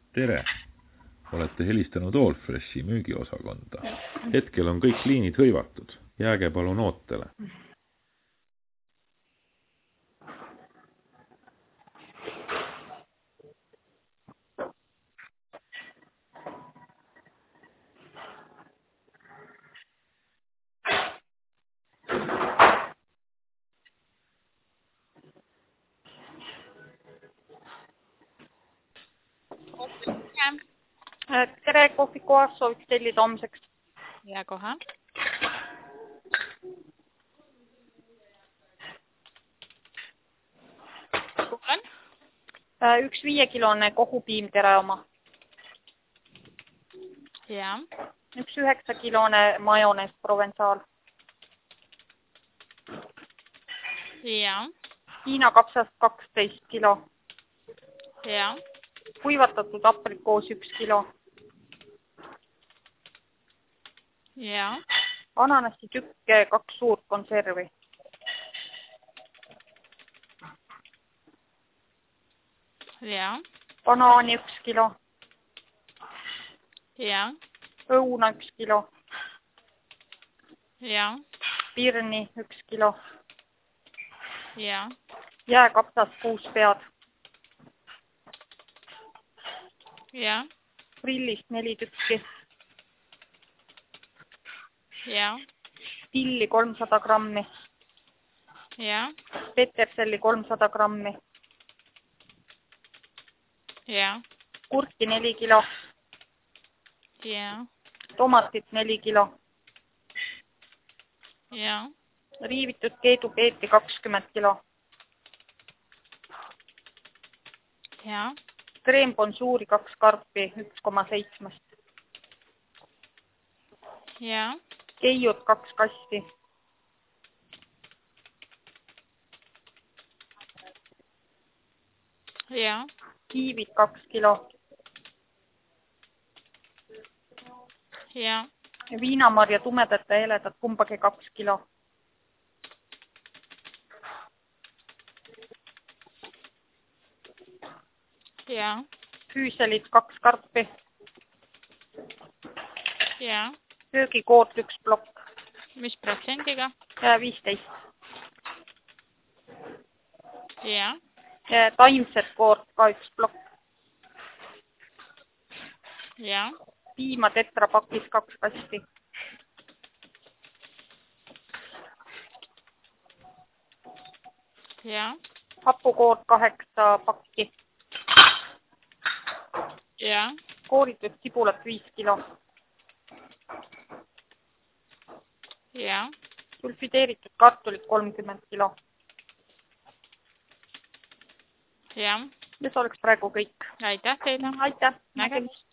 Tere! Olete helistanud Allfreshi müügiosakonda. Hetkel on kõik liinid hõivatud. Jääge palun ootele. Tere, kohvikohas sooviks tellida homseks. Ja kohe. Kuulen. Üks 5-kilone kohupiimtere oma. Ja. Üks 9-kilone majonees Provençal. Ja. Hiina kapsast 12 kilo. Ja. Kuivatatud aprikoos 1 kilo. Ja. Ananassi tükke 2 suurt konservi. Ja. Banaani 1 kilo. Ja. Õuna 1 kilo. Ja. Pirni 1 kilo. Ja. Jääkapsas 6 pead. Ja. Grillist 4 tükki. Ja. Tilli 300 grammi. Ja. Peterselli 300 grammi. Ja. Kurki 4 kilo. Ja. Tomatit 4 kilo. Ja. Riivitud keedupeeti 20 kilo. Ja. Kreembonsuuri 2 karpi 1,7. Ja. Keiut 2 kasti. Ja. Kiivid 2 kilo. Ja. Viinamarja tumedat ja heledat kumbagi 2 kilo. Ja. Füüselit 2 karpi. Ja. Köögikoort 1 plokk. Mis protsendiga? 15. Ja. Taimset koort ka 1 plokk. Ja. Piima tetrapakis 2 kasti. Ja. Hapukoort 8 pakki. Ja. Kooritud sibulat 5 kilo. Ja. Sulfideeritud kartulit 30 kilo. Ja. Ja see oleks praegu kõik. Aitäh teile. Aitäh. Nägemist.